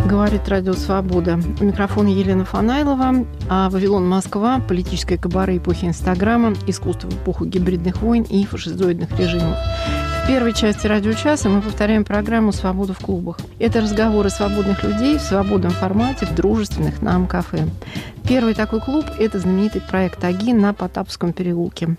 Говорит Радио Свобода. У микрофона Елена Фанайлова. А «Вавилон, Москва. Политическое кабаре эпохи Инстаграма. Искусство в эпоху гибридных войн и фашизоидных режимов». В первой части радиочаса мы повторяем программу «Свобода в клубах». Это разговоры свободных людей в свободном формате, в дружественных нам кафе. Первый такой клуб – это знаменитый проект «Аги» на Потапском переулке.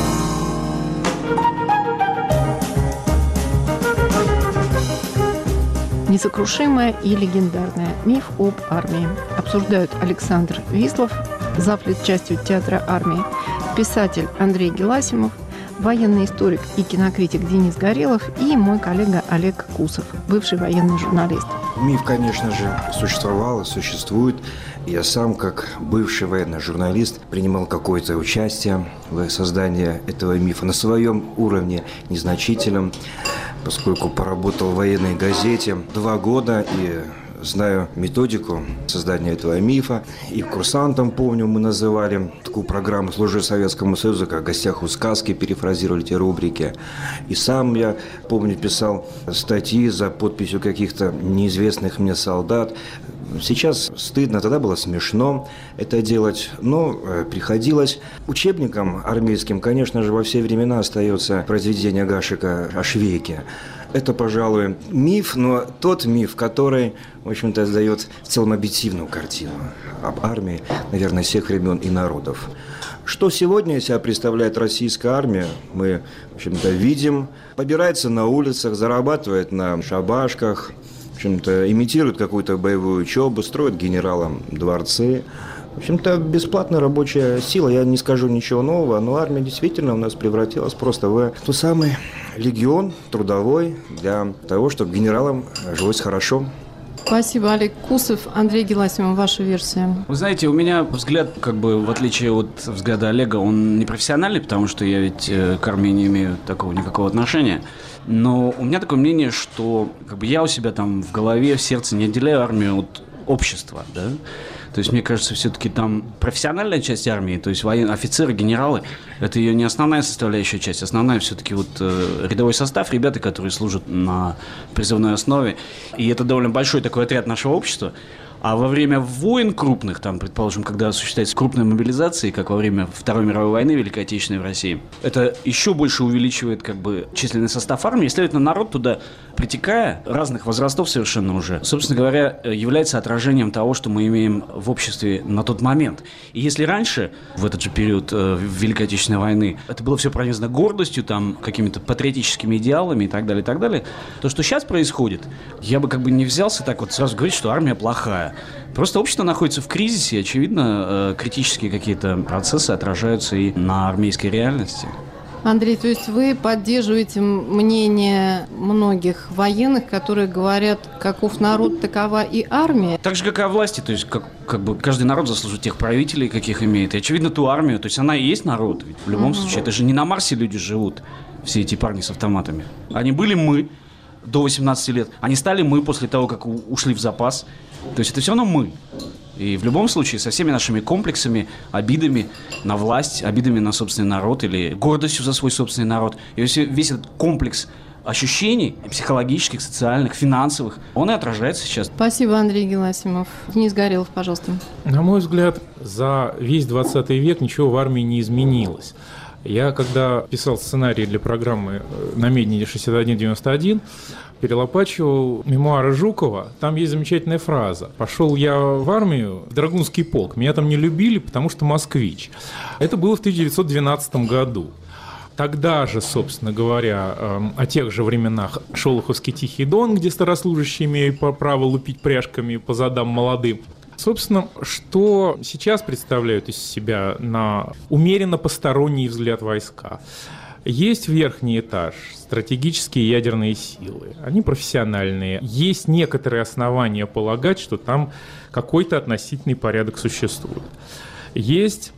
Несокрушимое и легендарное. Миф об армии. Обсуждают Александр Вислов, завлитчастью театра армии, писатель Андрей Геласимов, военный историк и кинокритик Денис Горелов и мой коллега Олег Кусов, бывший военный журналист. Миф, конечно же, существовал и существует. Я сам, как бывший военный журналист, принимал какое-то участие в создании этого мифа на своем уровне, незначительном, поскольку поработал в военной газете 2 года и знаю методику создания этого мифа. И курсантам, помню, мы называли такую программу «Служи Советскому Союзу», как «В гостях у сказки», перефразировали эти рубрики. И сам я, помню, писал статьи за подписью каких-то неизвестных мне солдат. Сейчас стыдно, тогда было смешно это делать, но приходилось. Учебником армейским, конечно же, во все времена остается произведение Гашека о Швейке. Это, пожалуй, миф, но тот миф, который, в общем-то, дает в целом объективную картину об армии, наверное, всех времен и народов. Что сегодня из себя представляет российская армия, мы, в общем-то, видим. Побирается на улицах, зарабатывает на шабашках, в общем-то, имитирует какую-то боевую учебу, строит генералам дворцы. В общем-то, бесплатная рабочая сила, я не скажу ничего нового, но армия действительно у нас превратилась просто в тот самый легион трудовой для того, чтобы генералам жилось хорошо. Спасибо, Олег Кусов. Андрей Геласимов, ваша версия. Вы знаете, у меня взгляд, в отличие от взгляда Олега, он не профессиональный, потому что я ведь к армии не имею никакого отношения. Но у меня такое мнение, что я у себя там в голове, в сердце не отделяю армию от общества, да? То есть, мне кажется, все-таки там профессиональная часть армии, то есть офицеры, генералы, это ее не основная составляющая часть. Основная все-таки рядовой состав, ребята, которые служат на призывной основе. И это довольно большой такой отряд нашего общества. А во время войн крупных, предположим, когда осуществляется крупная мобилизация, как во время Второй мировой войны Великой Отечественной в России, это еще больше увеличивает численный состав армии. И, следовательно, народ туда, притекая, разных возрастов совершенно уже, собственно говоря, является отражением того, что мы имеем в обществе на тот момент. И если раньше, в этот же период Великой Отечественной войны, это было все пронизано гордостью, какими-то патриотическими идеалами и так далее, то, что сейчас происходит, я бы не взялся сразу говорить, что армия плохая. Просто общество находится в кризисе, и, очевидно, критические какие-то процессы отражаются и на армейской реальности. Андрей, то есть вы поддерживаете мнение многих военных, которые говорят, каков народ, такова и армия? Так же, как и о власти, то есть каждый народ заслуживает тех правителей, каких имеет. И, очевидно, ту армию, то есть она и есть народ. Ведь в любом случае, это же не на Марсе люди живут, все эти парни с автоматами. Они были мы до 18 лет, они стали мы после того, как ушли в запас. То есть это все равно мы. И в любом случае со всеми нашими комплексами, обидами на власть, обидами на собственный народ или гордостью за свой собственный народ. И весь этот комплекс ощущений психологических, социальных, финансовых, он и отражается сейчас. Спасибо, Андрей Геласимов. Денис Горелов, пожалуйста. На мой взгляд, за весь 20 век ничего в армии не изменилось. Я, когда писал сценарий для программы «Намедни 6191», перелопачивал мемуары Жукова. Там есть замечательная фраза. «Пошел я в армию, в Драгунский полк. Меня там не любили, потому что москвич». Это было в 1912 году. Тогда же, собственно говоря, о тех же временах Шолоховский Тихий Дон, где старослужащие имеют право лупить пряжками по задам молодым. Собственно, что сейчас представляют из себя на умеренно посторонний взгляд войска? Есть верхний этаж, стратегические ядерные силы, они профессиональные. Есть некоторые основания полагать, что там какой-то относительный порядок существует. Есть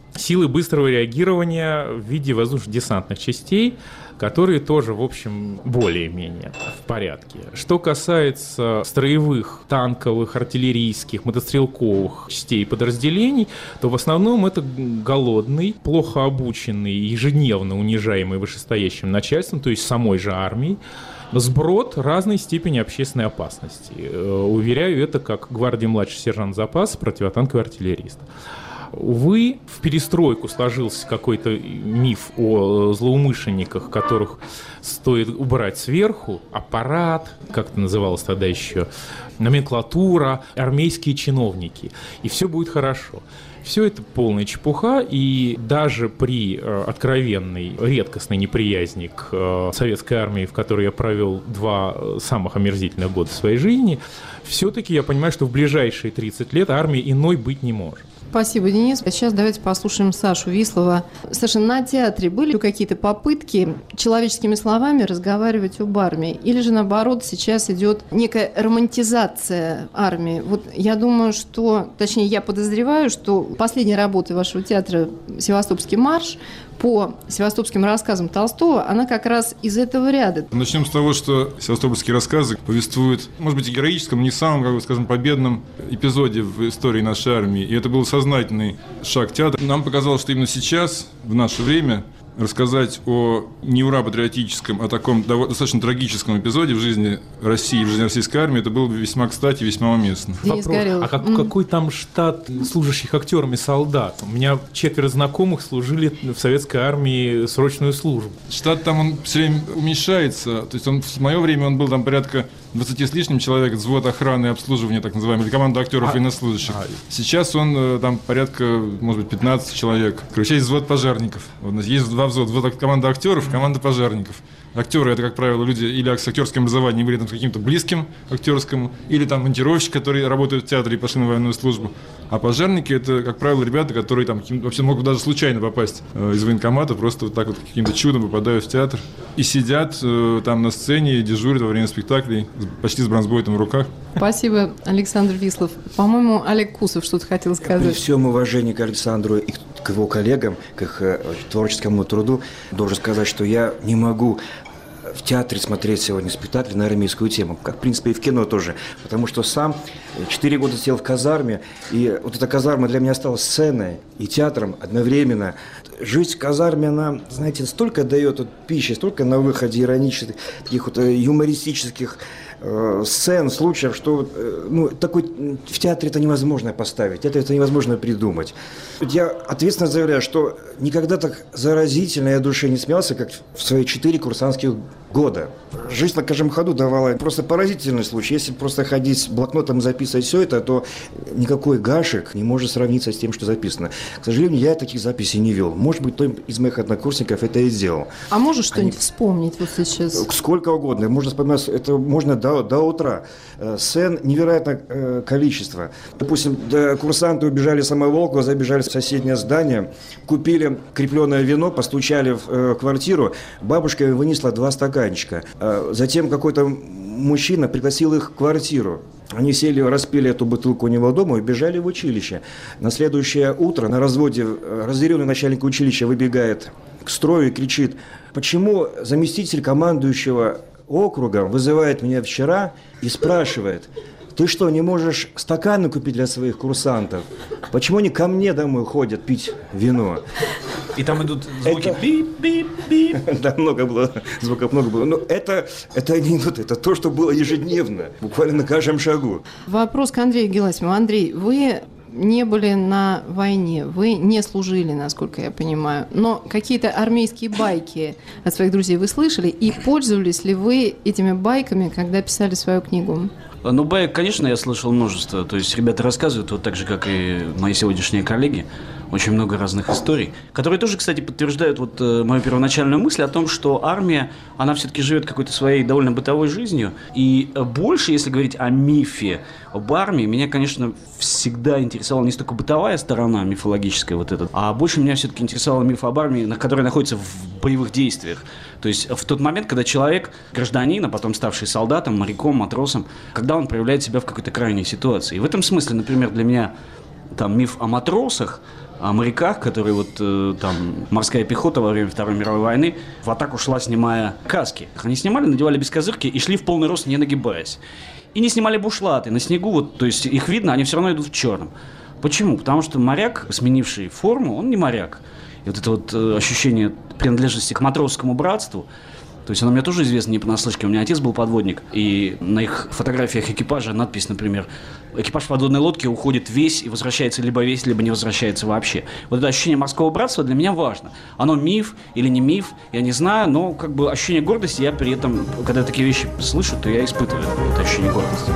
силы быстрого реагирования в виде воздушно-десантных частей, которые тоже, в общем, более-менее в порядке. Что касается строевых, танковых, артиллерийских, мотострелковых частей и подразделений, то в основном это голодный, плохо обученный, ежедневно унижаемый вышестоящим начальством, то есть самой же армией, сброд разной степени общественной опасности. Уверяю, это как гвардии младший сержант запаса, противотанковый артиллерист. Увы, в перестройку сложился какой-то миф о злоумышленниках, которых стоит убрать сверху. Аппарат, как это называлось тогда еще, номенклатура, армейские чиновники. И все будет хорошо. Все это полная чепуха, и даже при откровенной, редкостной неприязни к советской армии, в которой я провел 2 самых омерзительных года своей жизни, все-таки я понимаю, что в ближайшие 30 лет армии иной быть не может. Спасибо, Денис. Сейчас давайте послушаем Сашу Вислова. Саша, на театре были какие-то попытки человеческими словами разговаривать об армии? Или же, наоборот, сейчас идет некая романтизация армии? Вот я думаю, что, точнее, я подозреваю, что последняя работа вашего театра «Севастопольский марш» по севастопольским рассказам Толстого, она как раз из этого ряда. Начнем с того, что севастопольские рассказы повествуют, может быть, о героическом, не самом, как бы, скажем, победном эпизоде в истории нашей армии. И это был сознательный шаг театра. Нам показалось, что именно сейчас, в наше время, рассказать о не ура-патриотическом, а таком достаточно трагическом эпизоде в жизни России, в жизни российской армии, это было бы весьма кстати, весьма уместно. Денис Горелов. Какой там штат служащих актерами солдат? У меня 4 знакомых служили в советской армии срочную службу. Штат там, он все время уменьшается. То есть в мое время он был там порядка 20 с лишним человек, взвод охраны и обслуживания, так называемый, или команда актеров и военнослужащих. Сейчас он там порядка, может быть, 15 человек. Короче, есть взвод пожарников. Есть 2 взвода. Взвод команда актеров, команда пожарников. Актеры — это, как правило, люди или с актерским образованием, или там, с каким-то близким актерскому, или там монтировщики, которые работают в театре и пошли на военную службу. А пожарники — это, как правило, ребята, которые там вообще могут даже случайно попасть из военкомата, просто вот так вот каким-то чудом попадают в театр и сидят там на сцене и дежурят во время спектаклей почти с бронзбойтом в руках. Спасибо, Александр Вислов. По-моему, Олег Кусов что-то хотел сказать. При всем уважении к Александру и к его коллегам, к их творческому труду, должен сказать, что я не могу в театре смотреть сегодня спектакль на армейскую тему, как, в принципе, и в кино тоже, потому что сам 4 года сидел в казарме, и вот эта казарма для меня стала сценой и театром одновременно. Жизнь в казарме, она, знаете, столько дает вот пищи, столько на выходе иронических, таких вот юмористических сцен, случаев, что такой в театре это невозможно поставить, это невозможно придумать. Я ответственно заявляю, что никогда так заразительно я душе не смеялся, как в свои 4 курсантских года. Жизнь на каждом ходу давала просто поразительный случай. Если просто ходить с блокнотом и записывать все это, то никакой гашек не может сравниться с тем, что записано. К сожалению, я таких записей не вел. Может быть, кто из моих однокурсников это и сделал. А можешь что-нибудь вспомнить вот сейчас? Сколько угодно. Можно вспоминать, это можно до утра. Сцен невероятное количество. Допустим, курсанты убежали с Самоволкова, забежали в соседнее здание, купили крепленное вино, постучали в квартиру, бабушка вынесла 2 стаканчика. Затем какой-то мужчина пригласил их в квартиру. Они сели, распили эту бутылку у него дома и бежали в училище. На следующее утро на разводе разъяренный начальник училища выбегает к строю и кричит: «Почему заместитель командующего округом вызывает меня вчера и спрашивает: ты что, не можешь стаканы купить для своих курсантов? Почему они ко мне домой ходят пить вино?» И там идут звуки бип-бип-бип. Да, много было, звуков много было. Но это анекдот, это то, что было ежедневно, буквально на каждом шагу. Вопрос к Андрею Геласимову. Андрей, вы не были на войне, вы не служили, насколько я понимаю, но какие-то армейские байки от своих друзей вы слышали, и пользовались ли вы этими байками, когда писали свою книгу? Ну, баек, конечно, я слышал множество. То есть ребята рассказывают, вот так же, как и мои сегодняшние коллеги, очень много разных историй, которые тоже, кстати, подтверждают вот мою первоначальную мысль о том, что армия, она все-таки живет какой-то своей довольно бытовой жизнью. И больше, если говорить о мифе об армии, меня, конечно, всегда интересовала не столько бытовая сторона мифологическая вот эта, а больше меня все-таки интересовал миф об армии, который находится в боевых действиях. То есть в тот момент, когда человек, гражданин, а потом ставший солдатом, моряком, матросом, когда он проявляет себя в какой-то крайней ситуации. И в этом смысле, например, для меня там миф о матросах, о моряках, которые вот там морская пехота во время Второй мировой войны в атаку шла, снимая каски. Они снимали, надевали бескозырки и шли в полный рост, не нагибаясь. И не снимали бушлаты на снегу, вот, то есть их видно, они все равно идут в черном. Почему? Потому что моряк, сменивший форму, он не моряк. И вот это вот ощущение принадлежности к матросскому братству, то есть оно мне тоже известно не понаслышке. У меня отец был подводник, и на их фотографиях экипажа надпись, например, экипаж подводной лодки уходит весь и возвращается либо весь, либо не возвращается вообще. Вот это ощущение морского братства для меня важно. Оно миф или не миф, я не знаю, но как бы ощущение гордости я при этом, когда такие вещи слышу, то я испытываю это ощущение гордости.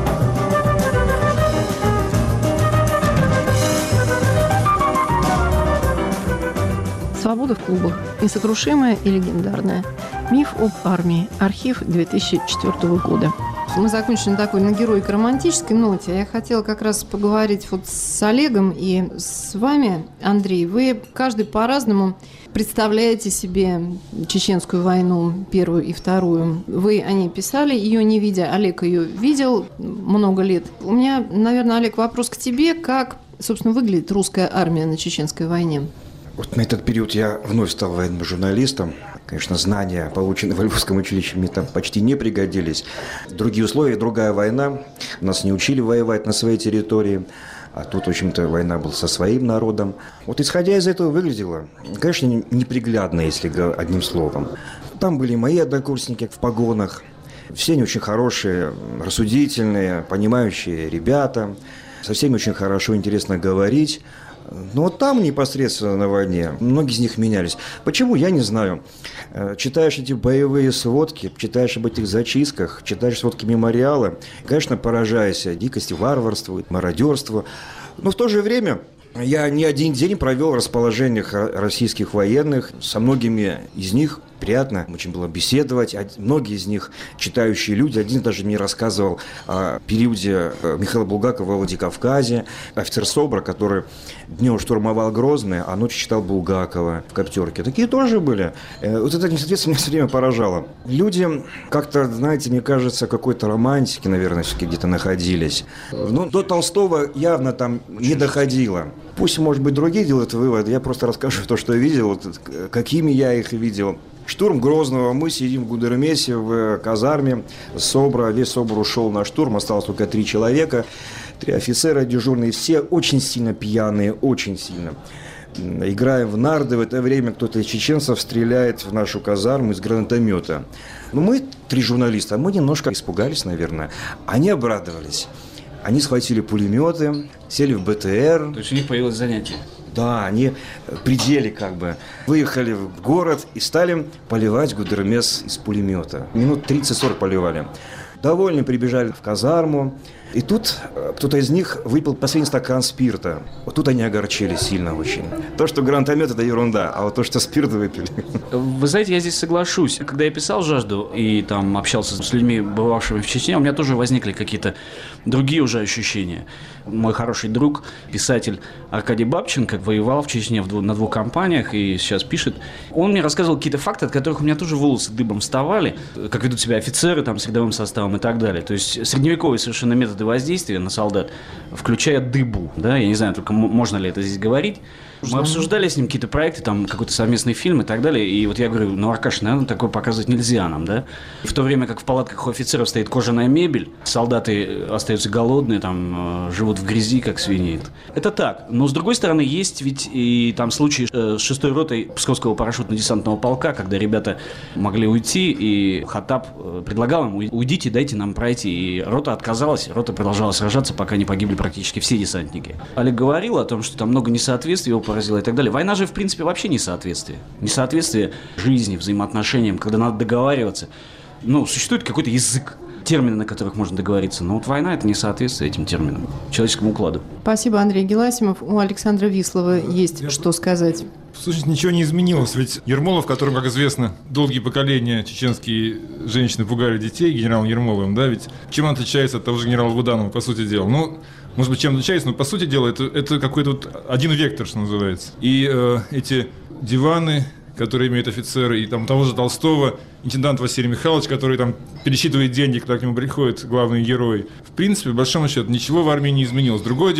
Свобода в клубах. Несокрушимая и легендарная. Миф об армии. Архив 2004 года. Мы закончили на такой на героико-романтической ноте. Я хотела как раз поговорить вот с Олегом и с вами, Андрей. Вы каждый по-разному представляете себе Чеченскую войну, первую и вторую. Вы о ней писали, ее не видя. Олег ее видел много лет. У меня, наверное, Олег, вопрос к тебе. Как, собственно, выглядит русская армия на Чеченской войне? Вот на этот период я вновь стал военным журналистом. Конечно, знания, полученные в Львовском училище, мне там почти не пригодились. Другие условия, другая война. Нас не учили воевать на своей территории. А тут, в общем-то, война была со своим народом. Вот исходя из этого выглядело, конечно, неприглядно, если одним словом. Там были мои однокурсники в погонах. Все они очень хорошие, рассудительные, понимающие ребята. Со всеми очень хорошо, интересно говорить. Но вот там непосредственно на войне многие из них менялись. Почему, я не знаю. Читаешь эти боевые сводки, читаешь об этих зачистках, читаешь сводки мемориала, конечно, поражаешься дикости, варварству, мародерству. Но в то же время я не один день провел в расположениях российских военных. Со многими из них приятно очень было беседовать. Многие из них читающие люди. Один даже мне рассказывал о периоде Михаила Булгакова во Владикавказе. Офицер СОБРа, который днем штурмовал Грозный, а ночью читал Булгакова в «Коптерке». Такие тоже были. Вот это несоответствие меня все время поражало. Люди как-то, знаете, мне кажется, какой-то романтики, наверное, все-таки где-то находились. Но до Толстого явно там не доходило. Пусть, может быть, другие делают выводы. Я просто расскажу то, что я видел, вот, какими я их видел. Штурм Грозного. Мы сидим в Гудермесе, в казарме СОБРа. Весь СОБР ушел на штурм. Осталось только 3 человека. 3 офицера дежурные. Все очень сильно пьяные, очень сильно. Играем в нарды. В это время кто-то из чеченцев стреляет в нашу казарму из гранатомета. Но мы, 3 журналиста, мы немножко испугались, наверное. Они обрадовались. Они схватили пулеметы, сели в БТР. То есть у них появилось занятие? Да, они при деле как бы выехали в город и стали поливать Гудермес из пулемета. Минут 30-40 поливали. Довольно прибежали в казарму. И тут кто-то из них выпил последний стакан спирта. Вот тут они огорчились сильно очень. То, что гранатомет – это ерунда, а вот то, что спирт выпили. Вы знаете, я здесь соглашусь. Когда я писал «Жажду» и там общался с людьми, бывавшими в Чечне, у меня тоже возникли какие-то другие уже ощущения. Мой хороший друг, писатель Аркадий Бабченко, воевал в Чечне на 2 кампаниях и сейчас пишет. Он мне рассказывал какие-то факты, от которых у меня тоже волосы дыбом вставали, как ведут себя офицеры там, с рядовым составом и так далее. То есть средневековые совершенно методы воздействия на солдат, включая дыбу. Да? Я не знаю, только можно ли это здесь говорить. Мы обсуждали с ним какие-то проекты, там какой-то совместный фильм и так далее. И вот я говорю, ну, Аркаш, наверное, такое показывать нельзя нам, да? В то время как в палатках у офицеров стоит кожаная мебель, солдаты остаются голодные, там, живут в грязи, как свиньи. Это так. Но, с другой стороны, есть ведь и там случаи с 6-й ротой Псковского парашютно-десантного полка, когда ребята могли уйти, и Хаттаб предлагал им: уйдите, дайте нам пройти. И рота отказалась, рота продолжала сражаться, пока не погибли практически все десантники. Олег говорил о том, что там много несоответствий, его поразило и так далее. Война же, в принципе, вообще несоответствие. Несоответствие жизни, взаимоотношениям, когда надо договариваться. Ну, существует какой-то язык, термины, на которых можно договориться. Но вот война – это несоответствие этим терминам, человеческому укладу. Спасибо, Андрей Геласимов. У Александра Вислова есть что сказать. В сущности, ничего не изменилось. Ведь Ермолов, которым, как известно, долгие поколения чеченские женщины пугали детей, генералом Ермоловым, да, ведь чем он отличается от того же генерала Буданова, по сути дела? Ну, может быть, чем отличается, но, по сути дела, это какой-то вот один вектор, что называется. И эти диваны, которые имеют офицеры, и там того же Толстого, интендант Василий Михайлович, который там пересчитывает деньги, когда к нему приходят главные герои. В принципе, по большому счету, ничего в армии не изменилось. Другое дело,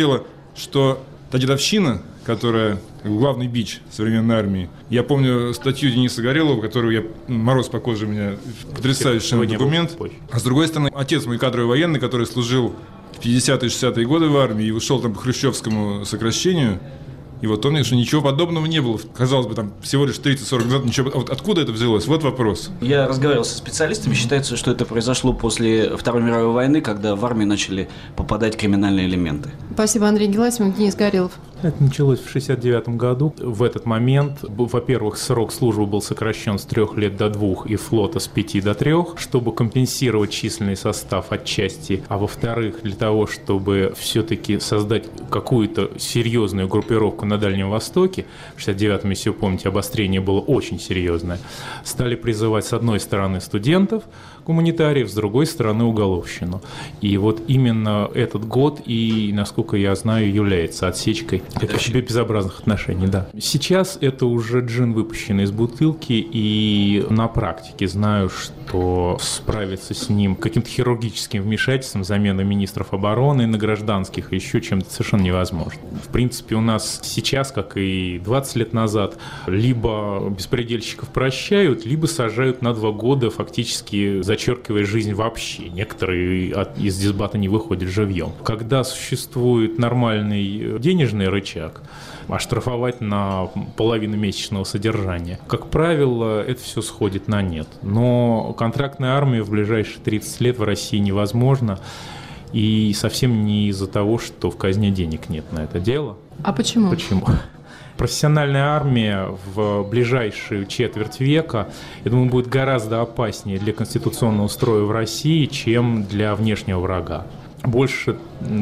что та дедовщина, которая главный бич современной армии. Я помню статью Дениса Горелова, которую я, мороз по коже у меня, потрясающий документ. А с другой стороны, отец мой кадровый военный, который служил в 50-е, 60-е годы в армии и ушел там по хрущевскому сокращению. И вот он мне, что ничего подобного не было. Казалось бы, там всего лишь 30-40 назад ничего. Вот откуда это взялось? Вот вопрос. Я разговаривал со специалистами. Считается, что это произошло после Второй мировой войны, когда в армию начали попадать криминальные элементы. Спасибо, Андрей Геласимов. Денис Горелов. Это началось в 1969 году. В этот момент, во-первых, срок службы был сокращен с 3 лет до 2 и флота с 5 до 3, чтобы компенсировать численный состав отчасти. А во-вторых, для того, чтобы все-таки создать какую-то серьезную группировку на Дальнем Востоке, в 1969-м, если вы помните, обострение было очень серьезное, стали призывать с одной стороны студентов, гуманитариев, с другой стороны уголовщину. И вот именно этот год и, насколько я знаю, является отсечкой этих безобразных отношений. Да. Сейчас это уже джин, выпущенный из бутылки, и на практике знаю, что справиться с ним каким-то хирургическим вмешательством, заменой министров обороны на гражданских, еще чем-то совершенно невозможно. В принципе, у нас сейчас, как и 20 лет назад, либо беспредельщиков прощают, либо сажают на 2 года, фактически зачеркивая жизнь вообще. Некоторые из дисбата не выходят живьем. Когда существует нормальный денежный рычаг, оштрафовать на половину месячного содержания. Как правило, это все сходит на нет. Но контрактная армия в ближайшие 30 лет в России невозможна. И совсем не из-за того, что в казне денег нет на это дело. А почему? Почему? Профессиональная армия в ближайшую четверть века, я думаю, будет гораздо опаснее для конституционного строя в России, чем для внешнего врага. Больше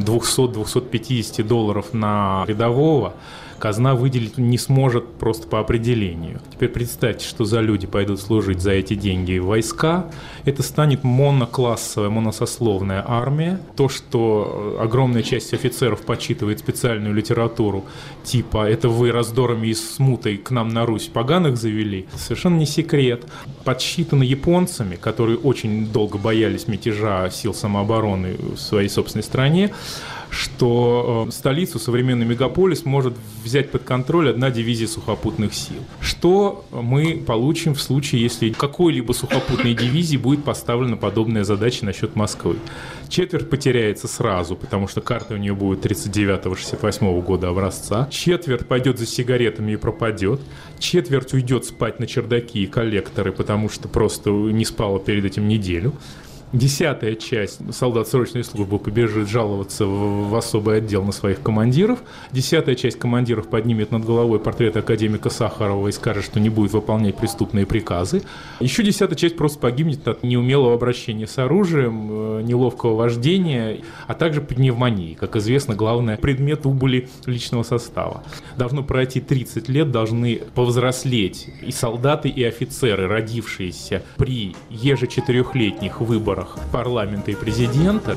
$200-250 на рядового казна выделить не сможет просто по определению. Теперь представьте, что за люди пойдут служить за эти деньги в войска. Это станет моноклассовая, моносословная армия. То, что огромная часть офицеров почитывает специальную литературу, типа «это вы раздорами и смутой к нам на Русь поганых завели», совершенно не секрет. Подсчитано японцами, которые очень долго боялись мятежа сил самообороны в своей собственной стране, что столицу, современный мегаполис, может взять под контроль 1 дивизия сухопутных сил. Что мы получим в случае, если какой-либо сухопутной дивизии будет поставлена подобная задача насчет Москвы? Четверть потеряется сразу, потому что карта у нее будет 39-68 года образца. Четверть пойдет за сигаретами и пропадет. Четверть уйдет спать на чердаки и коллекторы, потому что просто не спала перед этим неделю. 10-я часть солдат срочной службы побежит жаловаться в особый отдел на своих командиров. 10-я часть командиров поднимет над головой портрет академика Сахарова и скажет, что не будет выполнять преступные приказы. Еще 10-я часть просто погибнет от неумелого обращения с оружием, неловкого вождения, а также пневмонии. Как известно, главный предмет убыли личного состава. Должно пройти 30 лет, должны повзрослеть и солдаты, и офицеры, родившиеся при ежечетырехлетних выборах парламента и президента.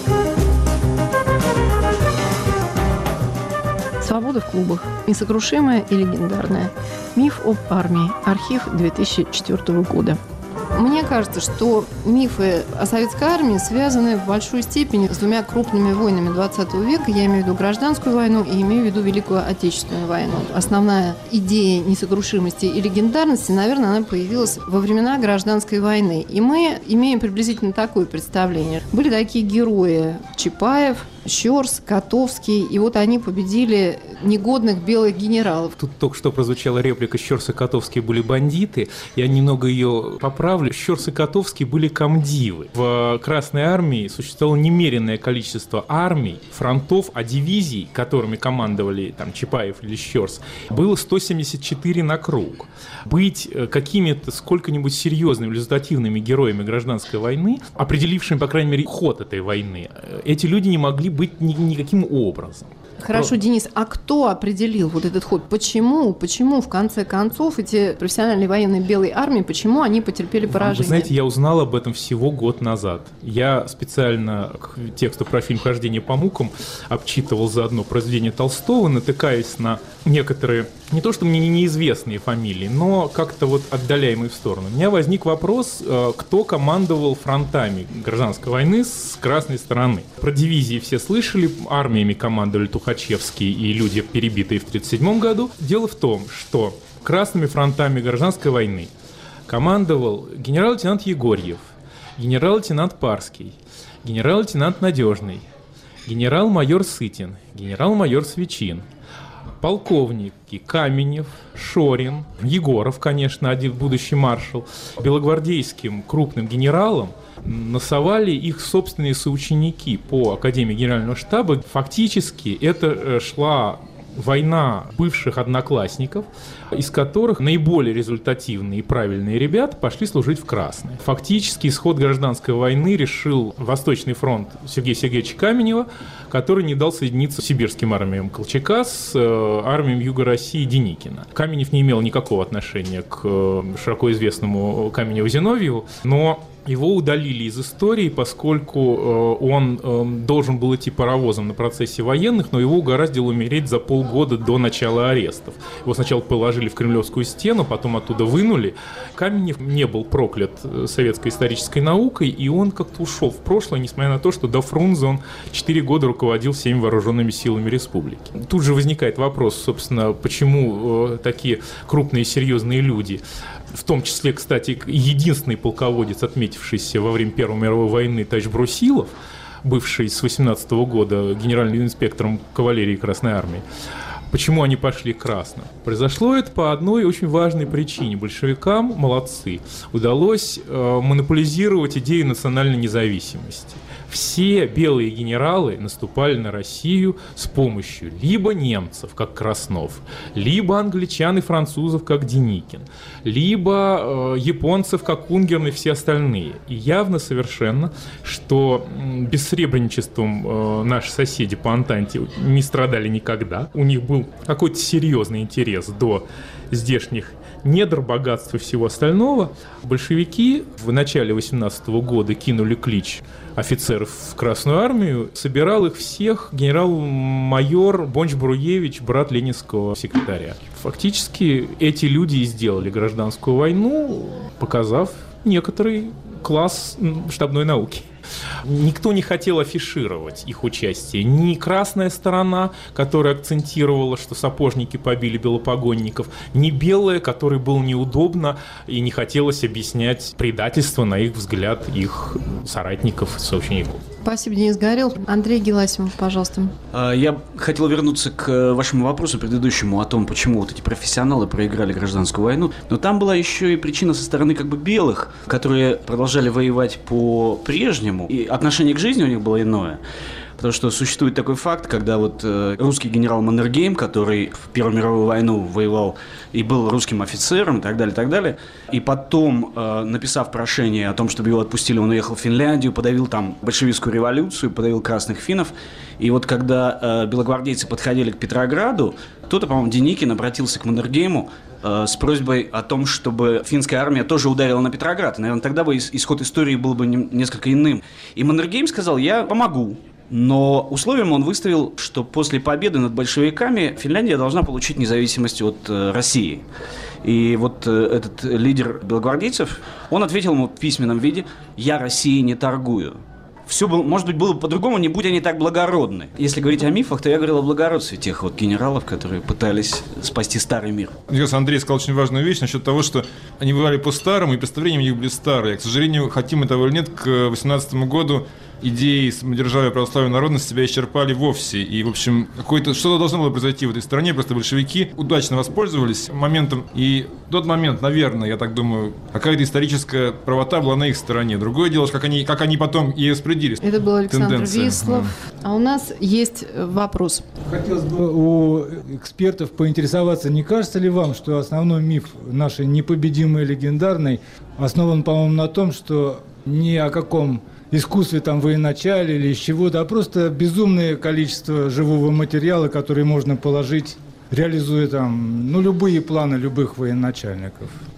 Свобода в клубах. Несокрушимая и легендарная. Миф об армии. Архив 2004 года. Мне кажется, что мифы о советской армии связаны в большой степени с 2 крупными войнами 20 века. Я имею в виду гражданскую войну и имею в виду Великую Отечественную войну. Основная идея несокрушимости и легендарности, наверное, она появилась во времена гражданской войны. И мы имеем приблизительно такое представление. Были такие герои: Чапаев, Щерс, Котовский, и вот они победили негодных белых генералов. Тут только что прозвучала реплика «Щерс и Котовский были бандиты». Я немного ее поправлю. Щерс и Котовский были комдивы. В Красной армии существовало немеренное количество армий, фронтов, а дивизий, которыми командовали там Чапаев или Щерс, было 174 на круг. Быть какими-то сколько-нибудь серьезными, результативными героями гражданской войны, определившими, по крайней мере, ход этой войны, эти люди не могли быть никаким образом. Хорошо, Денис, а кто определил вот этот ход? Почему в конце концов эти профессиональные военные белые армии, почему они потерпели поражение? Вы знаете, я узнал об этом всего год назад. Я специально к тексту про фильм «Хождение по мукам» обчитывал заодно произведение Толстого, натыкаясь на некоторые не то, что мне неизвестные фамилии, но как-то вот отдаляемые в сторону. У меня возник вопрос, кто командовал фронтами гражданской войны с красной стороны. Про дивизии все слышали, армиями командовали Тухачевский и люди, перебитые в 1937 году. Дело в том, что красными фронтами гражданской войны командовал генерал-лейтенант Егорьев, генерал-лейтенант Парский, генерал-лейтенант Надежный, генерал-майор Сытин, генерал-майор Свечин, полковники Каменев, Шорин, Егоров, конечно, один будущий маршал, белогвардейским крупным генералам насовали их собственные соученики по Академии Генерального штаба. Фактически это шла война бывших одноклассников, из которых наиболее результативные и правильные ребята пошли служить в Красное. Фактически исход гражданской войны решил Восточный фронт Сергея Сергеевича Каменева, который не дал соединиться сибирским армиям Колчака с армией Юга России Деникина. Каменев не имел никакого отношения к широко известному Каменеву-Зиновьеву, но его удалили из истории, поскольку он должен был идти паровозом на процессе военных, но его угораздило умереть за полгода до начала арестов. Его сначала положили в Кремлевскую стену, потом оттуда вынули. Каменев не был проклят советской исторической наукой, и он как-то ушел в прошлое, несмотря на то, что до Фрунзе он 4 года руководил всеми вооруженными силами республики. Тут же возникает вопрос, собственно, почему такие крупные и серьезные люди, в том числе, кстати, единственный полководец, отметившийся во время Первой мировой войны, товарищ Брусилов, бывший с 18 года генеральным инспектором кавалерии Красной Армии, почему они пошли к красным? Произошло это по одной очень важной причине. Большевикам, молодцы, удалось монополизировать идею национальной независимости. Все белые генералы наступали на Россию с помощью либо немцев, как Краснов, либо англичан и французов, как Деникин, либо японцев, как Унгерн и все остальные. И явно совершенно, что бессребреничеством наши соседи по Антанте не страдали никогда. У них был какой-то серьезный интерес до здешних недр, богатств и всего остального. Большевики в начале 18 года кинули клич офицеров в Красную армию, собирал их всех генерал-майор Бонч-Бруевич, брат ленинского секретаря. Фактически эти люди и сделали гражданскую войну, показав некоторый класс штабной науки. Никто не хотел афишировать их участие. Ни красная сторона, которая акцентировала, что сапожники побили белопогонников, ни белая, которой было неудобно и не хотелось объяснять предательство, на их взгляд, их соратников, соучеников. Спасибо, Денис Горелов. Андрей Геласимов, пожалуйста. Я хотел вернуться к вашему вопросу предыдущему о том, почему вот эти профессионалы проиграли гражданскую войну. Но там была еще и причина со стороны как бы белых, которые продолжали воевать по-прежнему, и отношение к жизни у них было иное. Потому что существует такой факт, когда вот русский генерал Маннергейм, который в Первую мировую войну воевал и был русским офицером и так далее, и потом, написав прошение о том, чтобы его отпустили, он уехал в Финляндию, подавил там большевистскую революцию, подавил красных финнов. И вот когда белогвардейцы подходили к Петрограду, кто-то, по-моему, Деникин обратился к Маннергейму с просьбой о том, чтобы финская армия тоже ударила на Петроград. И, наверное, тогда бы исход истории был бы несколько иным. И Маннергейм сказал: я помогу. Но условием он выставил, что после победы над большевиками Финляндия должна получить независимость от России. И вот этот лидер белогвардейцев, он ответил ему в письменном виде: «Я Россией не торгую». Все было, может быть, было по-другому, не будь они так благородны. Если говорить о мифах, то я говорил о благородстве тех вот генералов, которые пытались спасти старый мир. Мне кажется, Андрей сказал очень важную вещь насчет того, что они воевали по-старому, и представления у них были старые. К сожалению, хотим мы того или нет, к 18 году идеи самодержавия православной народности себя исчерпали вовсе. И, в общем, что-то должно было произойти в этой стране. Просто большевики удачно воспользовались моментом. И в тот момент, наверное, я так думаю, какая-то историческая правота была на их стороне. Другое дело, как они потом и распорядились. Это был Александр Вислов. А у нас есть вопрос. Хотелось бы у экспертов поинтересоваться, не кажется ли вам, что основной миф нашей непобедимой легендарной основан, по-моему, на том, что ни о каком искусстве там военачале или из чего-то, а просто безумное количество живого материала, который можно положить, реализуя там, любые планы любых военачальников.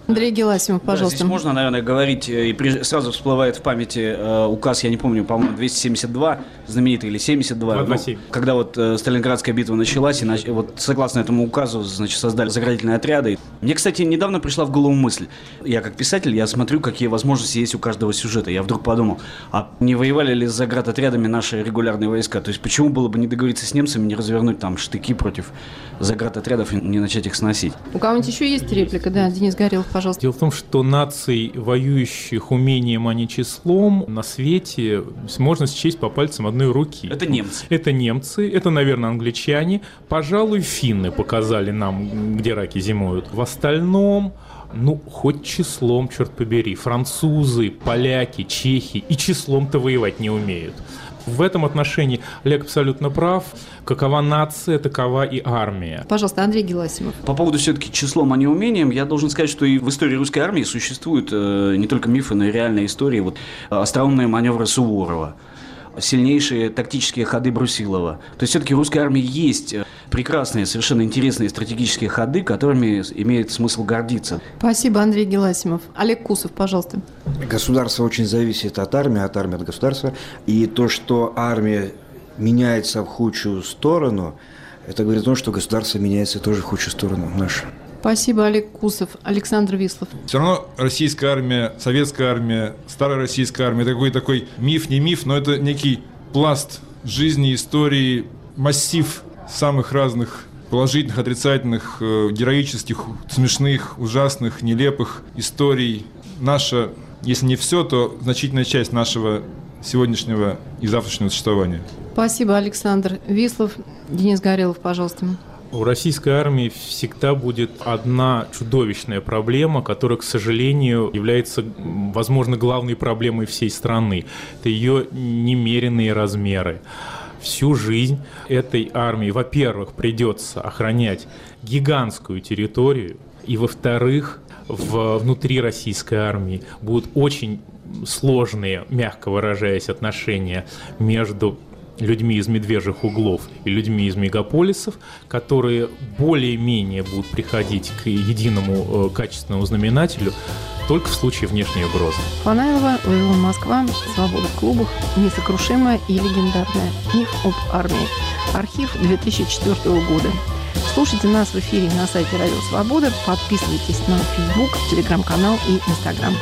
Андрей Геласимов, пожалуйста. Да, здесь можно, наверное, говорить, и сразу всплывает в памяти указ, я не помню, по-моему, 272, знаменитый, или 72. Когда вот Сталинградская битва началась, и вот согласно этому указу, значит, создали заградительные отряды. Мне, кстати, недавно пришла в голову мысль. Я как писатель, я смотрю, какие возможности есть у каждого сюжета. Я вдруг подумал, а не воевали ли с заградотрядами наши регулярные войска? То есть почему было бы не договориться с немцами, не развернуть там штыки против заградотрядов и не начать их сносить? У кого-нибудь еще есть реплика? Да, Денис Горелов, пожалуйста. Дело в том, что наций, воюющих умением, а не числом, на свете можно счесть по пальцам одной руки. Это немцы. Это немцы, это, наверное, англичане. Пожалуй, финны показали нам, где раки зимуют. В остальном, хоть числом, черт побери, французы, поляки, чехи и числом-то воевать не умеют. В этом отношении Олег абсолютно прав. Какова нация, такова и армия. Пожалуйста, Андрей Геласимов. По поводу все-таки числом, а не умением, я должен сказать, что и в истории русской армии существуют не только мифы, но и реальные истории. Вот остроумные маневры Суворова, сильнейшие тактические ходы Брусилова. То есть все-таки в русской армии есть прекрасные, совершенно интересные стратегические ходы, которыми имеет смысл гордиться. Спасибо, Андрей Геласимов. Олег Кусов, пожалуйста. Государство очень зависит от армии от государства. И то, что армия меняется в худшую сторону, это говорит о том, что государство меняется тоже в худшую сторону наше. Спасибо, Олег Кусов. Александр Вислов. Все равно российская армия, советская армия, старая российская армия – это какой-то такой миф, не миф, но это некий пласт жизни, истории, массив самых разных положительных, отрицательных, героических, смешных, ужасных, нелепых историй. Наша, если не все, то значительная часть нашего сегодняшнего и завтрашнего существования. Спасибо, Александр Вислов. Денис Горелов, пожалуйста. У российской армии всегда будет одна чудовищная проблема, которая, к сожалению, является, возможно, главной проблемой всей страны. Это ее немеренные размеры. Всю жизнь этой армии, во-первых, придется охранять гигантскую территорию, и, во-вторых, внутри российской армии будут очень сложные, мягко выражаясь, отношения между людьми из медвежьих углов и людьми из мегаполисов, которые более-менее будут приходить к единому качественному знаменателю только в случае внешней угрозы. Фанайлова, Вавилон, Москва, Свобода в клубах, несокрушимая и легендарная. Миф об армии. Архив 2004 года. Слушайте нас в эфире на сайте Радио Свобода. Подписывайтесь на Facebook, Телеграм-канал и Инстаграм.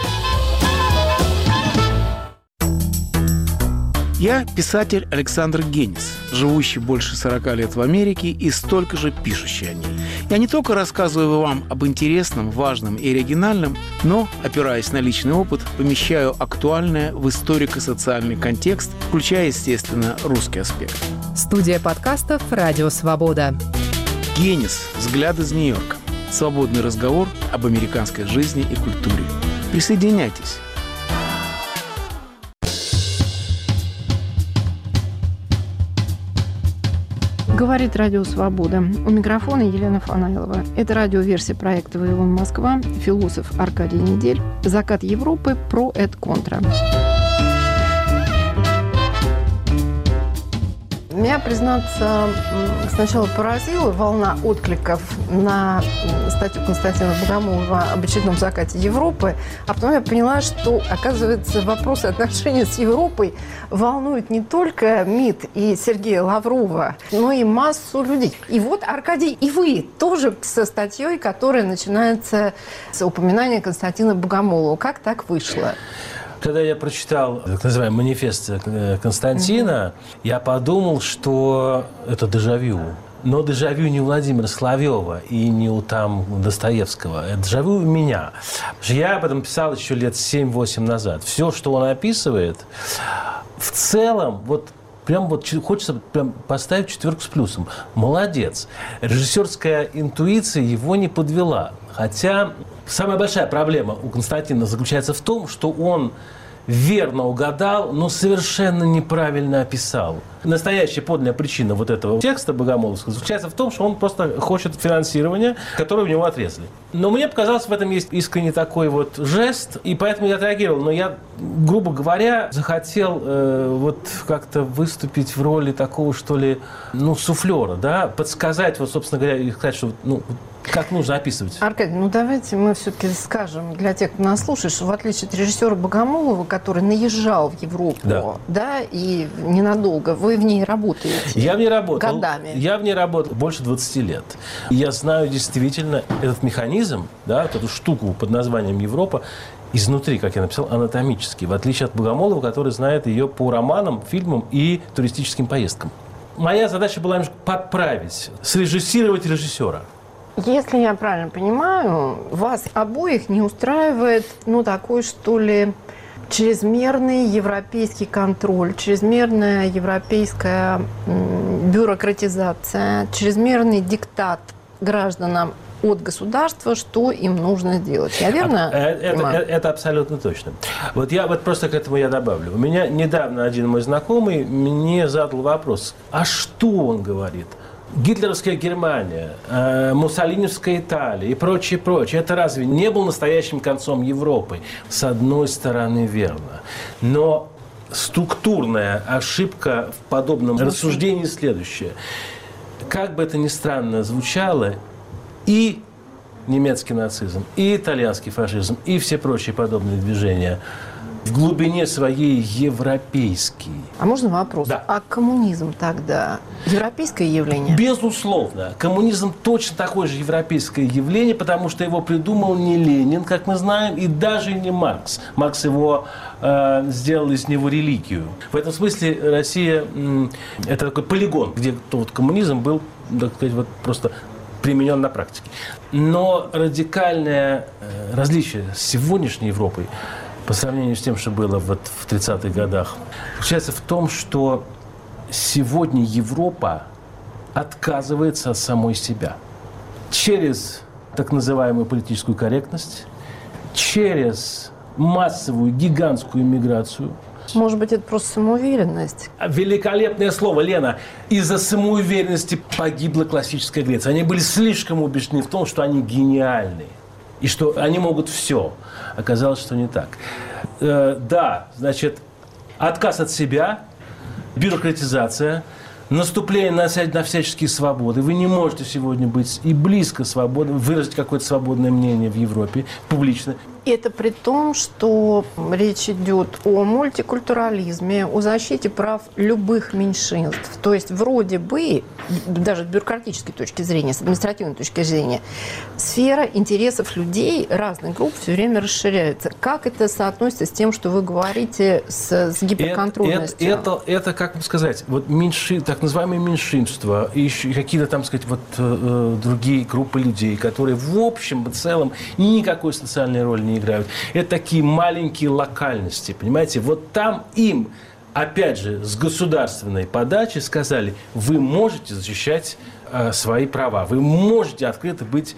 Я писатель Александр Генис, живущий больше 40 лет в Америке и столько же пишущий о ней. Я не только рассказываю вам об интересном, важном и оригинальном, но, опираясь на личный опыт, помещаю актуальное в историко-социальный контекст, включая, естественно, русский аспект. Студия подкастов «Радио Свобода». Генис. Взгляд из Нью-Йорка. Свободный разговор об американской жизни и культуре. Присоединяйтесь. Говорит Радио Свобода. У микрофона Елена Фанайлова. Это радиоверсия проекта «Вавилон, Москва», философ Аркадий Недель, «Закат Европы», про эт контра. Меня, признаться, сначала поразила волна откликов на статью Константина Богомолова об очередном закате Европы, а потом я поняла, что, оказывается, вопросы отношений с Европой волнуют не только МИД и Сергея Лаврова, но и массу людей. И вот, Аркадий, и вы тоже со статьей, которая начинается с упоминания Константина Богомолова. Как так вышло? Когда я прочитал так называемый манифест Константина, я подумал, что это дежавю. Но дежавю не у Владимира Соловьева и не у Достоевского. Это дежавю у меня. Потому что я об этом писал еще лет 7-8 назад. Все, что он описывает, в целом, прям хочется поставить 4 с плюсом. Молодец. Режиссерская интуиция его не подвела. Хотя самая большая проблема у Константина заключается в том, что он верно угадал, но совершенно неправильно описал. Настоящая подлинная причина вот этого текста богомоловского заключается в том, что он просто хочет финансирования, которое у него отрезали. Но мне показалось, в этом есть искренне такой вот жест, и поэтому я отреагировал. Но я, грубо говоря, захотел как-то выступить в роли такого, что ли, суфлера, да, подсказать, собственно говоря, и сказать, что, Как нужно описывать? Аркадий, ну давайте мы все-таки скажем для тех, кто нас слушает, что в отличие от режиссера Богомолова, который наезжал в Европу, да, и ненадолго, вы в ней работаете. Я в ней работал. Годами. Я в ней работал больше 20 лет. И я знаю действительно этот механизм, да, эту штуку под названием Европа, изнутри, как я написал, анатомически, в отличие от Богомолова, который знает ее по романам, фильмам и туристическим поездкам. Моя задача была немножко подправить, срежиссировать режиссера. Если я правильно понимаю, вас обоих не устраивает, ну, такой, что ли, чрезмерный европейский контроль, чрезмерная европейская бюрократизация, чрезмерный диктат гражданам от государства, что им нужно делать. Я верно понимаю? Это абсолютно точно. Вот я вот просто к этому я добавлю. У меня недавно один мой знакомый мне задал вопрос, а что он говорит? Гитлеровская Германия, муссолиневская Италия и прочее, прочее. Это разве не был настоящим концом Европы? С одной стороны, верно. Но структурная ошибка в подобном рассуждении следующая. Как бы это ни странно звучало, и немецкий нацизм, и итальянский фашизм, и все прочие подобные движения в глубине своей европейские. А можно вопрос? Да. А коммунизм тогда европейское явление? Безусловно. Коммунизм точно такое же европейское явление, потому что его придумал не Ленин, как мы знаем, и даже не Маркс. Маркс его сделал из него религию. В этом смысле Россия это такой полигон, где вот коммунизм был, так сказать, вот просто применен на практике. Но радикальное различие с сегодняшней Европой по сравнению с тем, что было вот в 30-х годах, заключается в том, что сегодня Европа отказывается от самой себя. Через так называемую политическую корректность, через массовую гигантскую иммиграцию. Может быть, это просто самоуверенность? Великолепное слово, Лена. Из-за самоуверенности погибла классическая Греция. Они были слишком убеждены в том, что они гениальны. И что они могут все. Оказалось, что не так. Да, значит, отказ от себя, бюрократизация, наступление на всяческие свободы. Вы не можете сегодня быть и близко свободным, выразить какое-то свободное мнение в Европе публично. Это при том, что речь идет о мультикультурализме, о защите прав любых меньшинств. То есть вроде бы, даже с бюрократической точки зрения, с административной точки зрения, сфера интересов людей разных групп все время расширяется. Как это соотносится с тем, что вы говорите с гиперконтрольностью? Это, как бы сказать, вот так называемые меньшинства, и еще какие-то там, сказать, вот другие группы людей, которые в общем и целом никакой социальной роли не играют. Это такие маленькие локальности, понимаете? Вот там им, опять же, с государственной подачи сказали, вы можете защищать свои права, вы можете открыто быть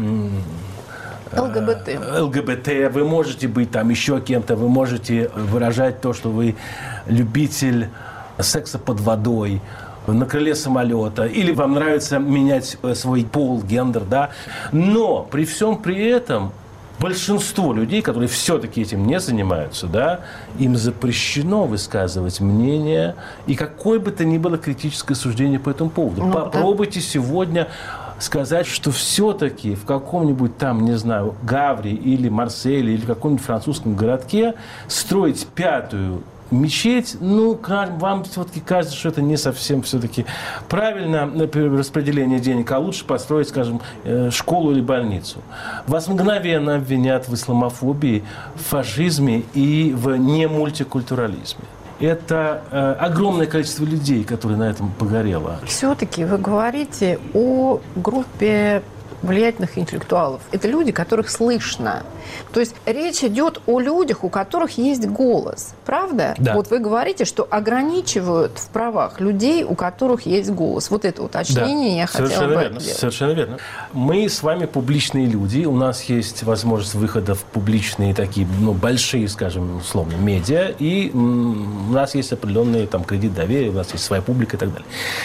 ЛГБТ, вы можете быть там еще кем-то, вы можете выражать то, что вы любитель секса под водой, на крыле самолета, или вам нравится менять свой пол, гендер, да. Но при всем при этом большинство людей, которые все-таки этим не занимаются, да, им запрещено высказывать мнение и какое бы то ни было критическое суждение по этому поводу. Попробуйте сегодня сказать, что все-таки в каком-нибудь там, не знаю, Гавре или Марселе или в каком-нибудь французском городке строить пятую мечеть, ну, вам все-таки кажется, что это не совсем все-таки правильно распределение денег, а лучше построить, скажем, школу или больницу. Вас мгновенно обвинят в исламофобии, в фашизме и в немультикультурализме. Это огромное количество людей, которые на этом погорело. Все-таки вы говорите о группе влиятельных интеллектуалов. Это люди, которых слышно. То есть речь идет о людях, у которых есть голос. Правда? Да. Вот вы говорите, что ограничивают в правах людей, у которых есть голос. Вот это уточнение я хотела бы сделать. Совершенно верно. Мы с вами публичные люди. У нас есть возможность выхода в публичные такие, большие, скажем, условно, медиа. И у нас есть определенный там кредит доверия, у нас есть своя публика и так далее.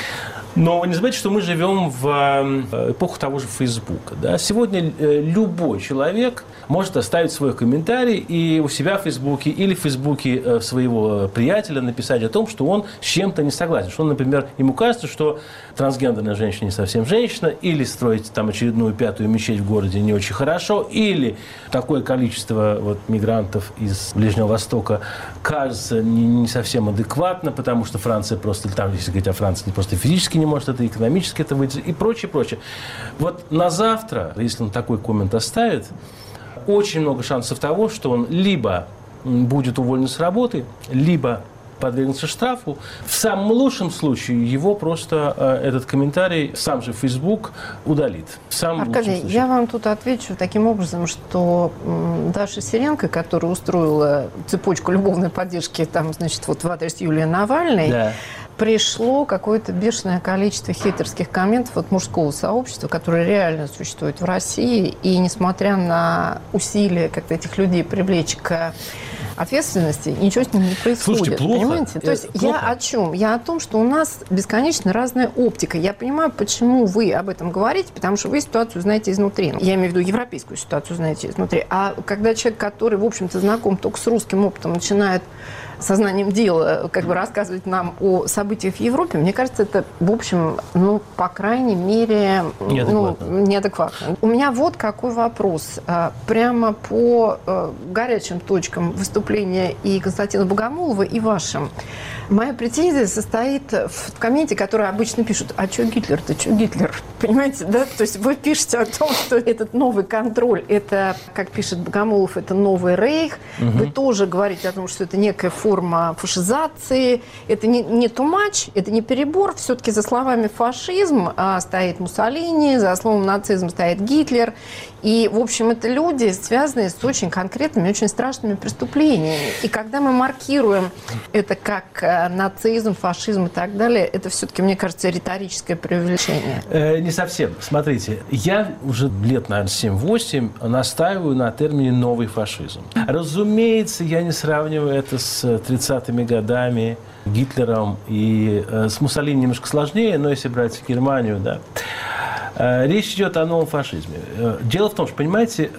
Но вы не забывайте, что мы живем в эпоху того же Фейсбука. Да? Сегодня любой человек может оставить свой комментарий и у себя в Фейсбуке или в Фейсбуке своего приятеля написать о том, что он с чем-то не согласен. Что, например, ему кажется, что трансгендерная женщина не совсем женщина, или строить там очередную 5-ю мечеть в городе не очень хорошо, или такое количество мигрантов из Ближнего Востока кажется не совсем адекватно, потому что Франция просто, там, если говорить о Франции, не просто физически не может это, экономически это выйти и прочее, прочее. Вот на завтра, если он такой коммент оставит, очень много шансов того, что он либо будет уволен с работы, либо подвергнется штрафу. В самом лучшем случае его просто этот комментарий сам же Facebook удалит. Аркадий, я вам тут отвечу таким образом, что Даша Сиренко, которая устроила цепочку любовной поддержки там, значит, вот в адрес Юлии Навальной, да, пришло какое-то бешеное количество хейтерских комментов от мужского сообщества, которое реально существует в России. И несмотря на усилия как-то этих людей привлечь к ответственности, ничего с ним не происходит. Слушайте, плохо. Понимаете? То есть плохо. Я о чем? Я о том, что у нас бесконечно разная оптика. Я понимаю, почему вы об этом говорите, потому что вы ситуацию знаете изнутри. Я имею в виду европейскую ситуацию знаете изнутри. А когда человек, который, в общем-то, знаком только с русским опытом, начинает сознанием дела как бы рассказывать нам о событиях в Европе, мне кажется, это, в общем, по крайней мере, неадекватно. У меня вот какой вопрос. Прямо по горячим точкам выступления и Константина Богомолова, и вашим. Моя претензия состоит в комменте, который обычно пишут: а что Гитлер-то, что Гитлер? Понимаете, да? То есть вы пишете о том, что этот новый контроль, это, как пишет Богомолов, это новый рейх. Угу. Вы тоже говорите о том, что это некая форма фашизации. Это не too much, это не перебор. Все-таки за словами фашизм стоит Муссолини, за словом нацизм стоит Гитлер. И, в общем, это люди, связанные с очень конкретными, очень страшными преступлениями. И когда мы маркируем это как нацизм, фашизм и так далее, это все-таки, мне кажется, риторическое преувеличение. Не совсем. Смотрите, я уже лет, наверное, 7-8 настаиваю на термине «новый фашизм». Разумеется, я не сравниваю это с 30-ми годами, Гитлером и с Муссолини немножко сложнее, но если брать Германию, да. Речь идет о новом фашизме. Дело в том, что, понимаете,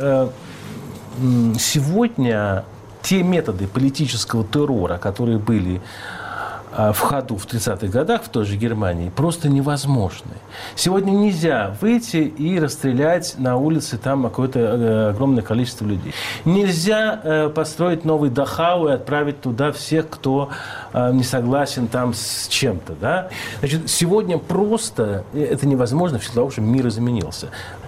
сегодня те методы политического террора, которые были в ходу в 30-х годах в той же Германии, просто невозможны. Сегодня нельзя выйти и расстрелять на улице там какое-то огромное количество людей. Нельзя построить новый Дахау и отправить туда всех, кто не согласен там с чем-то. Да? Значит, сегодня просто это невозможно, в силу того, что мир изменился.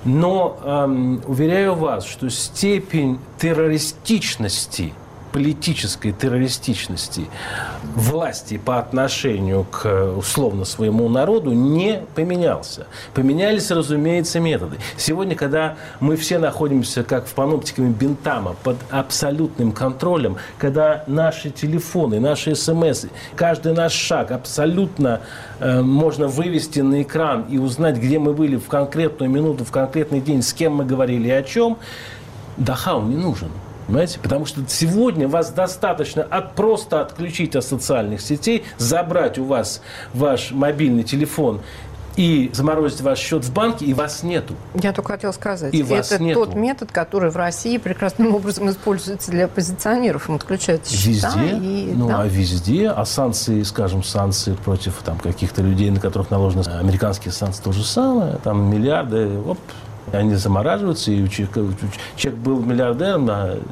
Но уверяю вас, что степень террористичности, политической террористичности власти по отношению к условно своему народу не поменялся. Поменялись, разумеется, методы. Сегодня, когда мы все находимся, как в паноптиками Бентама, под абсолютным контролем, когда наши телефоны, наши смс, каждый наш шаг абсолютно можно вывести на экран и узнать, где мы были в конкретную минуту, в конкретный день, с кем мы говорили и о чем, Дахау не нужен. Понимаете? Потому что сегодня вас достаточно просто отключить от социальных сетей, забрать у вас ваш мобильный телефон и заморозить ваш счет в банке, и вас нету. Я только хотела сказать, и это тот метод, который в России прекрасным образом используется для оппозиционеров. Он отключает счета. Везде, а везде, санкции, скажем, санкции против там, каких-то людей, на которых наложены американские санкции, то же самое, там миллиарды, они замораживаются, и человек был миллиардером.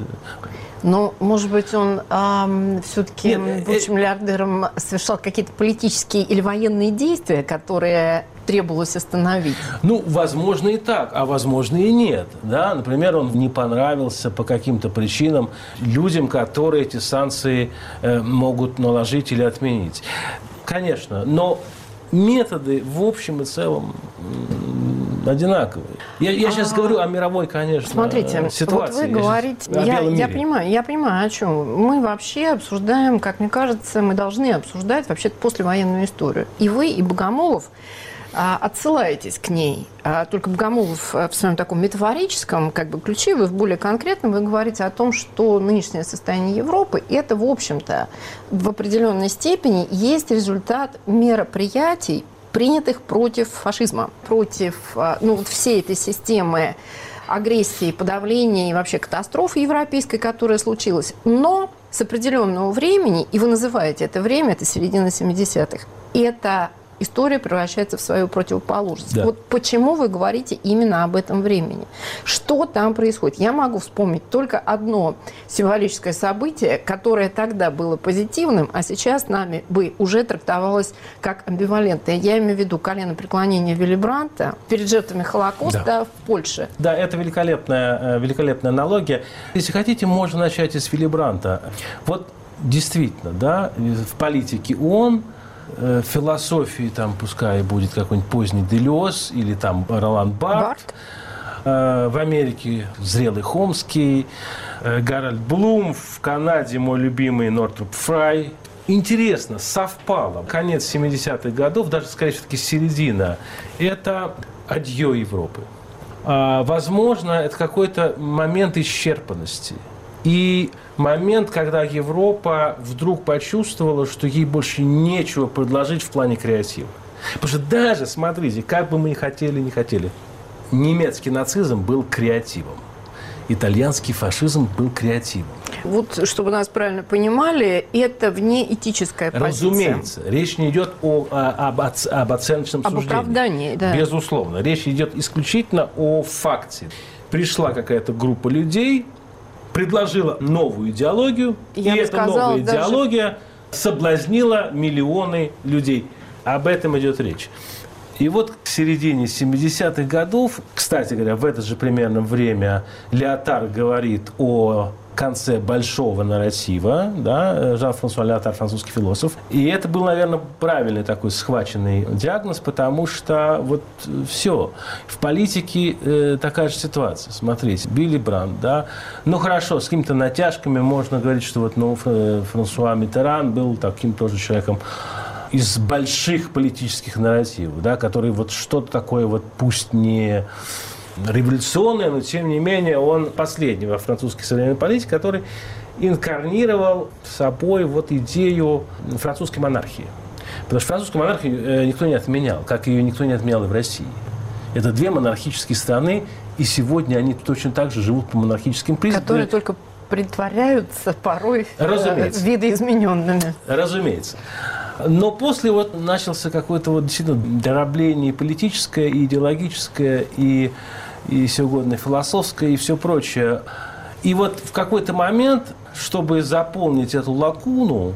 Но, может быть, он все-таки, будучи миллиардером, совершал какие-то политические или военные действия, которые требовалось остановить? Возможно и так, а возможно и нет. Да? Например, он не понравился по каким-то причинам людям, которые эти санкции могут наложить или отменить. Конечно, но методы в общем и целом одинаковые. Я сейчас говорю о мировой, конечно, смотрите, ситуации. Вот вы говорите, я понимаю, о чем. Мы вообще обсуждаем, как мне кажется, мы должны обсуждать вообще-то послевоенную историю. И вы, и Богомолов отсылаетесь к ней. Только Богомолов в своем таком метафорическом ключе, вы в более конкретном, вы говорите о том, что нынешнее состояние Европы, это, в общем-то, в определенной степени есть результат мероприятий, принятых против фашизма, против всей этой системы агрессии, подавления и вообще катастрофы европейской, которая случилась. Но с определенного времени, и вы называете это время, это середина 70-х, эта история превращается в свою противоположность. Да. Вот почему вы говорите именно об этом времени? Что там происходит? Я могу вспомнить только одно символическое событие, которое тогда было позитивным, а сейчас нами бы уже трактовалось как амбивалентное. Я имею в виду коленопреклонение Вилли Брандта перед жертвами Холокоста в Польше. Да, это великолепная аналогия. Если хотите, можно начать и с Вилли Брандта. Вот действительно, да, в политике ООН, в философии, там, пускай будет какой-нибудь поздний Делез или там Ролан Барт. В Америке зрелый Хомский, Гарольд Блум, в Канаде мой любимый Нортроп Фрай. Интересно, совпало. Конец 70-х годов, даже, скорее всего, середина. Это адьё Европы. Возможно, это какой-то момент исчерпанности. И момент, когда Европа вдруг почувствовала, что ей больше нечего предложить в плане креатива. Потому что даже, смотрите, как бы мы ни хотели, немецкий нацизм был креативом. Итальянский фашизм был креативом. Вот, чтобы нас правильно понимали, это внеэтическая позиция. Разумеется. Речь не идет об оценочном суждении. Об оправдании, да. Безусловно. Речь идет исключительно о факте. Пришла какая-то группа людей, предложила новую идеологию, и эта новая идеология соблазнила миллионы людей. Об этом идет речь. И вот к середине 70-х годов, кстати говоря, в это же примерно время Леотар говорит о конце большого нарратива, да, Жан-Франсуа Леотар, французский философ. И это был, наверное, правильный такой схваченный диагноз, потому что вот все. В политике такая же ситуация. Смотрите, Вилли Брандт, да. Ну, хорошо, с какими-то натяжками можно говорить, что вот, Франсуа Миттеран был таким тоже человеком из больших политических нарративов, да, который вот что-то такое, вот пусть не революционное, но тем не менее он последний во французской современной политике, который инкарнировал собой вот идею французской монархии. Потому что французскую монархию никто не отменял, как ее никто не отменял и в России. Это две монархические страны, и сегодня они точно так же живут по монархическим принципам. Которые только притворяются порой видоизмененными. Разумеется. Но после вот начался какое-то вот действительно дробление и политическое, и идеологическое, и все угодно философское, и все прочее. И вот в какой-то момент, чтобы заполнить эту лакуну,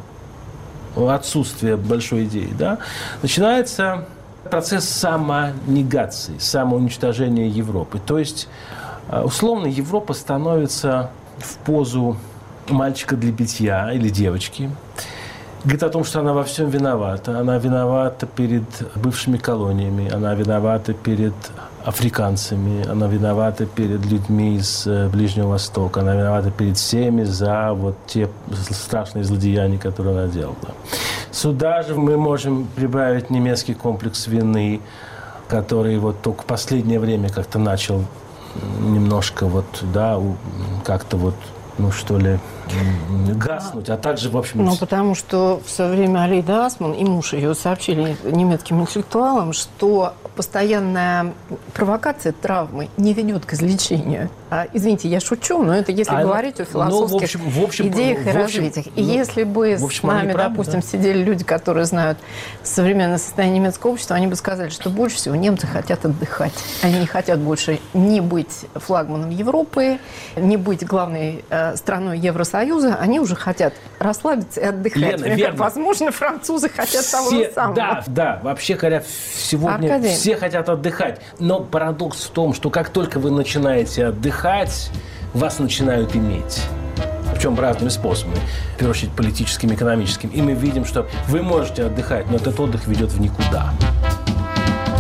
отсутствие большой идеи, да, начинается процесс самонегации, самоуничтожения Европы. То есть, условно, Европа становится в позу мальчика для битья или девочки. Говорит о том, что она во всем виновата. Она виновата перед бывшими колониями, она виновата перед африканцами, она виновата перед людьми из Ближнего Востока, она виновата перед всеми за вот те страшные злодеяния, которые она делала. Сюда же мы можем прибавить немецкий комплекс вины, который вот только в последнее время как-то начал немножко вот, да, как-то вот, ну что ли, гаснуть, а также, в общем... Ну, потому что в свое время Алейда Асман и муж ее сообщили немецким интеллектуалам, что постоянная провокация травмы не ведет к излечению. Извините, я шучу, но это если говорить о философских идеях и развитиях. И если бы с нами, допустим, сидели люди, которые знают современное состояние немецкого общества, они бы сказали, что больше всего немцы хотят отдыхать. Они не хотят больше не быть флагманом Европы, не быть главной страной Евросоюза. Они уже хотят расслабиться и отдыхать. Лена, возможно, французы хотят того же самого. Да, вообще говоря, сегодня все хотят отдыхать. Но парадокс в том, что как только вы начинаете отдыхать, вас начинают иметь. Причем разными способами. В первую очередь политическим, экономическим. И мы видим, что вы можете отдыхать, но этот отдых ведет в никуда.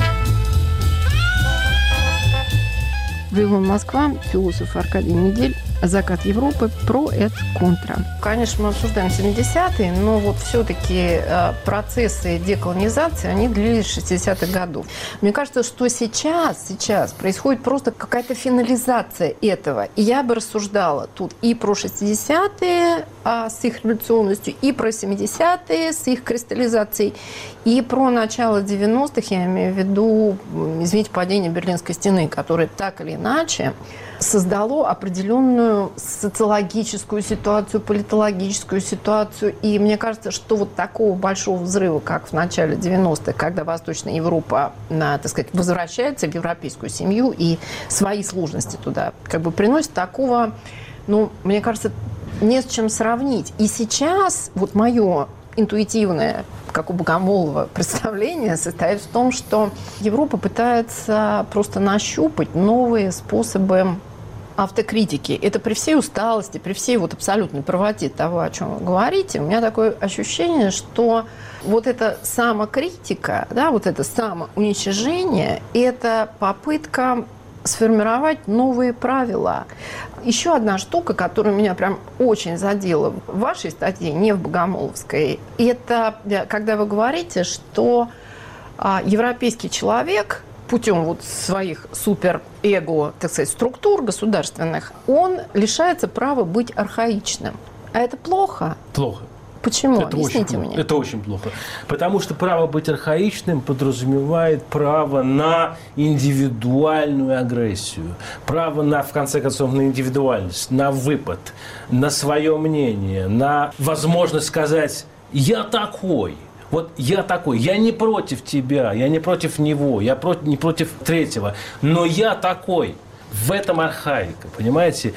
Вавилон Москва, философ Аркадий Недель «Закат Европы. Про et контра». Конечно, мы обсуждаем 70-е, но вот все-таки процессы деколонизации, они длились 60-х годов. Мне кажется, что сейчас происходит просто какая-то финализация этого. И я бы рассуждала тут и про 60-е с их революционностью, и про 70-е с их кристаллизацией, и про начало 90-х, я имею в виду, извините, падение Берлинской стены, которое так или иначе создало определенную социологическую ситуацию, политологическую ситуацию. И мне кажется, что вот такого большого взрыва, как в начале 90-х, когда Восточная Европа, так сказать, возвращается в европейскую семью и свои сложности туда как бы приносит, такого, мне кажется, не с чем сравнить. И сейчас вот мое интуитивное, как у Богомолова, представление состоит в том, что Европа пытается просто нащупать новые способы автокритики. Это при всей усталости, при всей вот абсолютной правоте того, о чем вы говорите, у меня такое ощущение, что вот эта самокритика, да, вот это самоуничижение, это попытка сформировать новые правила. Еще одна штука, которая меня прям очень задела в вашей статье, не в Богомоловской, это когда вы говорите, что европейский человек путем вот своих суперэго, так сказать, структур государственных, он лишается права быть архаичным. А это плохо? Плохо. Почему? Это Объясните очень мне. Это очень плохо. Потому что право быть архаичным подразумевает право на индивидуальную агрессию, право на, в конце концов, на индивидуальность, на выпад, на свое мнение, на возможность сказать «я такой». Вот я такой, я не против тебя, я не против него, я не против третьего, но я такой. В этом архаика, понимаете?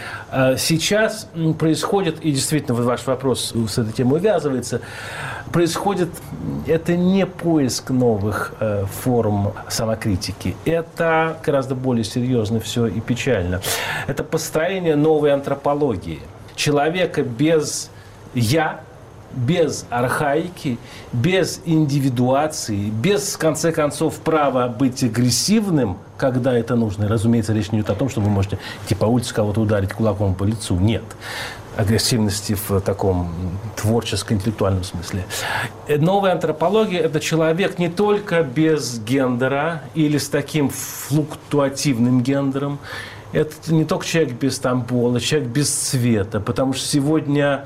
Сейчас происходит, и действительно ваш вопрос с этой темой увязывается, происходит, это не поиск новых форм самокритики, это гораздо более серьезно все и печально. Это построение новой антропологии. Человека без «я», без архаики, без индивидуации, без, в конце концов, права быть агрессивным, когда это нужно. Разумеется, речь не идет о том, что вы можете идти по улице, кого-то ударить кулаком по лицу. Нет. Агрессивности в таком творческо-интеллектуальном смысле. Новая антропология – это человек не только без гендера или с таким флуктуативным гендером. Это не только человек без пола, человек без цвета. Потому что сегодня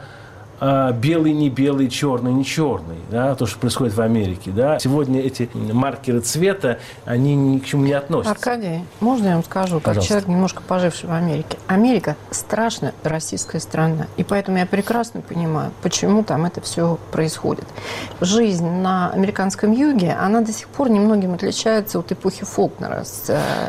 белый не белый, черный не черный, да, то, что происходит в Америке, да. Сегодня эти маркеры цвета, они ни к чему не относятся. Аркадий, можно я вам скажу, как человек, немножко поживший в Америке? Америка страшно российская страна, и поэтому я прекрасно понимаю, почему там это все происходит. Жизнь на американском юге, она до сих пор немногим отличается от эпохи Фолкнера с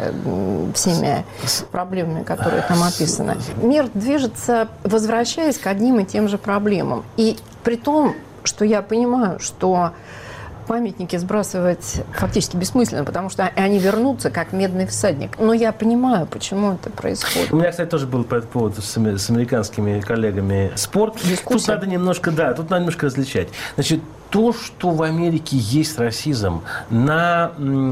всеми проблемами, которые там описаны. Мир движется, возвращаясь к одним и тем же проблемам. И при том, что я понимаю, что памятники сбрасывать фактически бессмысленно, потому что они вернутся как медный всадник. Но я понимаю, почему это происходит. У меня, кстати, тоже был по этому поводу с американскими коллегами спор. Тут надо немножко различать. Значит, то, что в Америке есть расизм на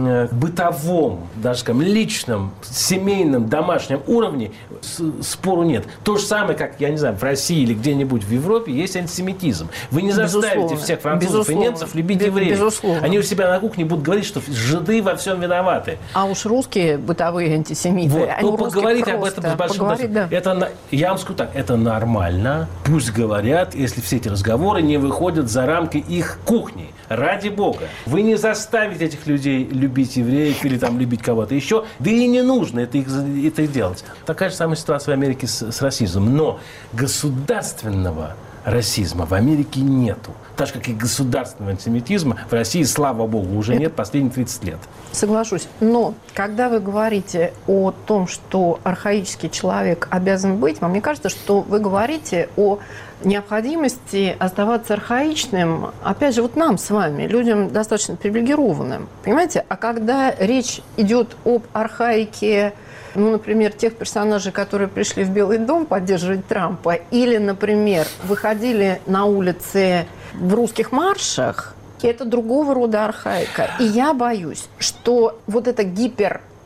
бытовом, даже скажем, личном, семейном, домашнем уровне, спору нет. То же самое, как, я не знаю, в России или где-нибудь в Европе есть антисемитизм. Вы не заставите всех французов и немцев любить евреев. Безусловно. Они у себя на кухне будут говорить, что жиды во всем виноваты. А уж русские бытовые антисемиты. Вот. Ну, поговорить об этом с большим удовольствием. Да. Я вам скажу так, это нормально. Пусть говорят, если все эти разговоры не выходят за рамки их кухни. Ради бога. Вы не заставите этих людей любить евреев или там любить кого-то еще. Да и не нужно это делать. Такая же самая ситуация в Америке с расизмом. Но государственного расизма в Америке нету. Так же, как и государственного антисемитизма в России, слава богу, уже нет последние 30 лет. Соглашусь. Но когда вы говорите о том, что архаический человек обязан быть, вам не кажется, что вы говорите о необходимости оставаться архаичным, опять же, вот нам с вами, людям достаточно привилегированным, понимаете? А когда речь идет об архаике, например, тех персонажей, которые пришли в Белый дом поддерживать Трампа, или, например, выходили на улицы в русских маршах, это другого рода архаика. И я боюсь, что вот эта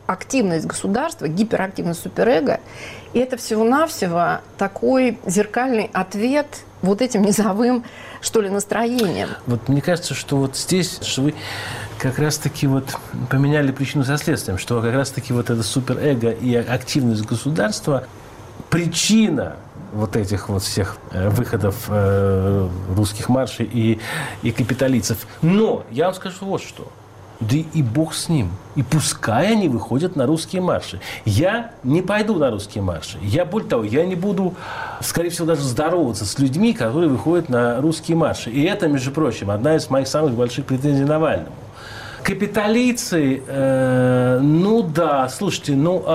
активность государства, гиперактивность суперэго, и это всего-навсего такой зеркальный ответ вот этим низовым, что ли, настроением. Вот мне кажется, что вот здесь, что вы как раз-таки вот поменяли причину со следствием, что как раз-таки вот это суперэго и активность государства причина вот этих вот всех выходов русских маршей и капиталистов. Но я вам скажу вот что. Да и бог с ним. И пускай они выходят на русские марши. Я не пойду на русские марши. Более того, я не буду, скорее всего, даже здороваться с людьми, которые выходят на русские марши. И это, между прочим, одна из моих самых больших претензий Навальному. Капиталийцы, ну да, слушайте,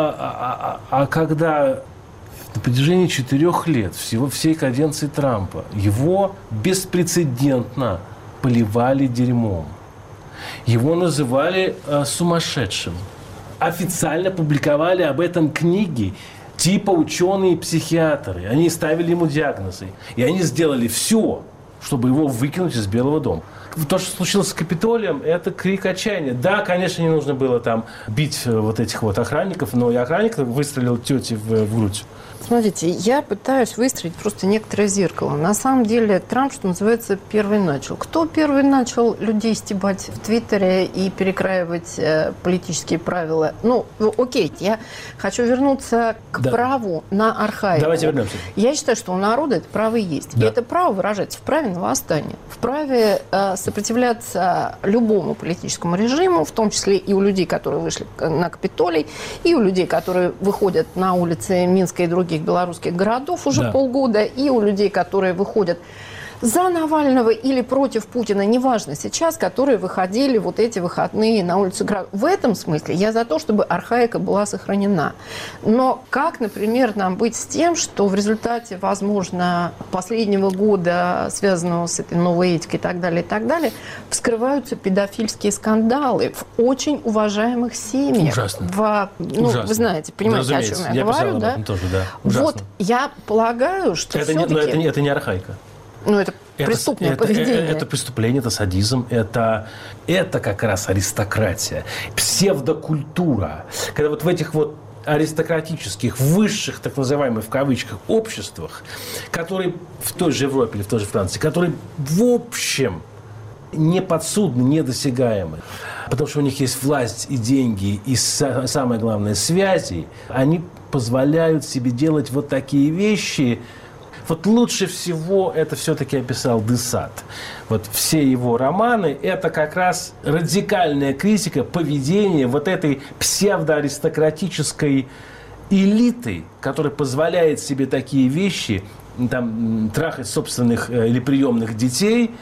когда на протяжении 4 лет всей каденции Трампа его беспрецедентно поливали дерьмом, его называли сумасшедшим, официально публиковали об этом книги типа ученые и психиатры, они ставили ему диагнозы, и они сделали все, чтобы его выкинуть из Белого дома. То, что случилось с Капитолием, это крик отчаяния. Да, конечно, не нужно было там бить вот этих вот охранников, но и охранник выстрелил тете в грудь. Смотрите, я пытаюсь выстроить просто некоторое зеркало. На самом деле Трамп, что называется, первый начал. Кто первый начал людей стебать в Твиттере и перекраивать политические правила? Ну, окей, я хочу вернуться к праву на архаику. Давайте вернемся. Я считаю, что у народа это право есть. Да. И это право выражается в праве на восстание, в праве сопротивляться любому политическому режиму, в том числе и у людей, которые вышли на Капитолий, и у людей, которые выходят на улицы Минска и других белорусских городов уже полгода, и у людей, которые выходят за Навального или против Путина, неважно сейчас, которые выходили вот эти выходные на улицу городов. В этом смысле я за то, чтобы архаика была сохранена. Но как, например, нам быть с тем, что в результате, возможно, последнего года, связанного с этой новой этикой и так далее, вскрываются педофильские скандалы в очень уважаемых семьях. Ужасно. Ужасно. Вы знаете, понимаете, о чем я говорю, да? Тоже, да? Ужасно. Вот я полагаю, что это не архаика. Ну, это преступное поведение. Это преступление, это садизм, это как раз аристократия, псевдокультура. Когда вот в этих вот аристократических, высших, так называемых в кавычках, обществах, которые в той же Европе или в той же Франции, которые в общем не подсудны, недосягаемы, потому что у них есть власть и деньги, и самое главное, связи, они позволяют себе делать вот такие вещи. Вот лучше всего это все-таки описал де Сад. Вот все его романы – это как раз радикальная критика поведения вот этой псевдоаристократической элиты, которая позволяет себе такие вещи, там, трахать собственных или приемных детей,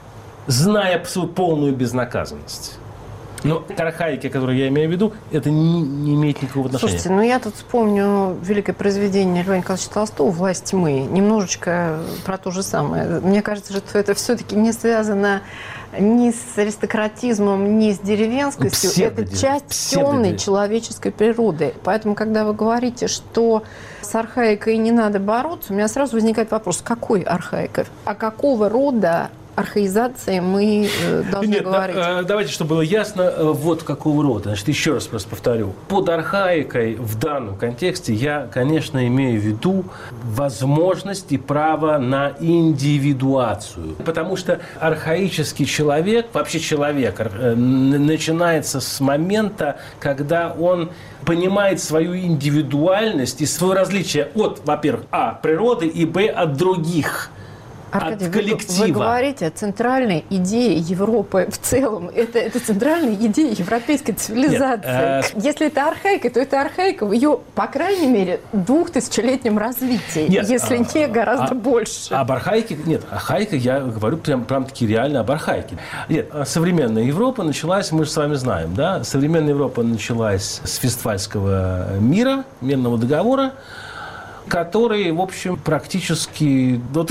зная свою полную безнаказанность. Но к архаике, которую я имею в виду, это не имеет никакого отношения. Слушайте, я тут вспомню великое произведение Льва Николаевича Толстого «Власть тьмы». Немножечко про то же самое. Мне кажется, что это все-таки не связано ни с аристократизмом, ни с деревенскостью. Это часть темной человеческой природы. Поэтому, когда вы говорите, что с архаикой не надо бороться, у меня сразу возникает вопрос, какой архаикой? А какого рода архаизации мы должны говорить? Давайте, чтобы было ясно, вот какого рода. Значит, еще раз просто повторю. Под архаикой в данном контексте я, конечно, имею в виду возможность и право на индивидуацию. Потому что архаический человек, вообще человек, начинается с момента, когда он понимает свою индивидуальность и свое различие от, во-первых, природы и, от других. Аркадий, вы говорите о центральной идее Европы в целом. Это центральная идея европейской цивилизации. Если это архаика, то это архаика в ее, по крайней мере, 2000-летнем развитии. Нет, если не гораздо больше. Об архаике? Нет, архаика, я говорю прям-таки реально об архаике. Нет, современная Европа началась, мы же с вами знаем, да? Современная Европа началась с Вестфальского мира, мирного договора, который, в общем, практически до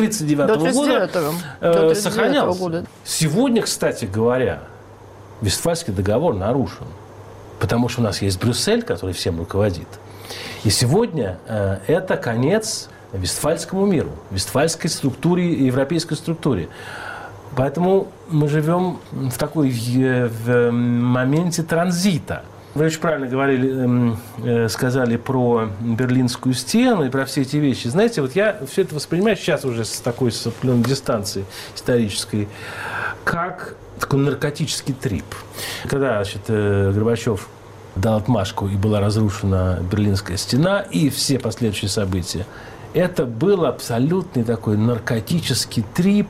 1939 года сохранялся. Сегодня, кстати говоря, Вестфальский договор нарушен, потому что у нас есть Брюссель, который всем руководит. И сегодня это конец Вестфальскому миру, Вестфальской структуре, европейской структуре. Поэтому мы живем в моменте транзита. Вы очень правильно говорили, сказали про Берлинскую стену и про все эти вещи. Знаете, вот я все это воспринимаю сейчас уже с такой определенной дистанции исторической, как такой наркотический трип. Когда, значит, Горбачев дал отмашку и была разрушена Берлинская стена и все последующие события, это был абсолютный такой наркотический трип,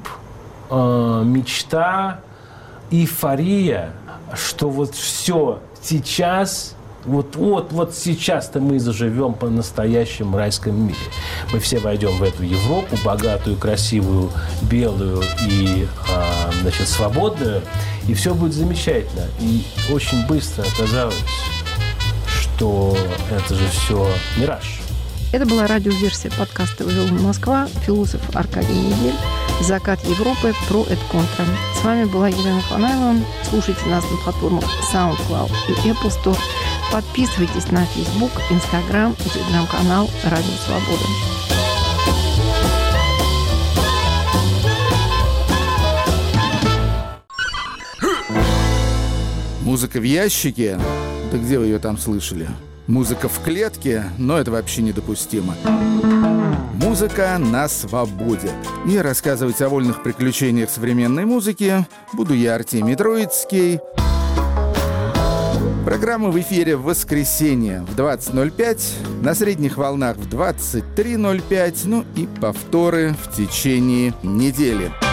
мечта, эйфория, что вот все сейчас, вот сейчас-то мы заживем по-настоящему райском мире. Мы все войдем в эту Европу, богатую, красивую, белую и, значит, свободную, и все будет замечательно. И очень быстро оказалось, что это же все мираж. Это была радиоверсия подкаста «Вавилон Москва», философ Аркадий Недель, «Закат Европы. Про et contra». С вами была Елена Фанайлова. Слушайте нас на платформах SoundCloud и Apple Store. Подписывайтесь на Facebook, Instagram и телеграм-канал «Радио Свобода». Музыка в ящике? Да где вы ее там слышали? Музыка в клетке? Но это вообще недопустимо. Музыка на свободе. И рассказывать о вольных приключениях современной музыки буду я, Артемий Троицкий. Программа в эфире в воскресенье в 20:05, на средних волнах в 23:05, ну и повторы в течение недели.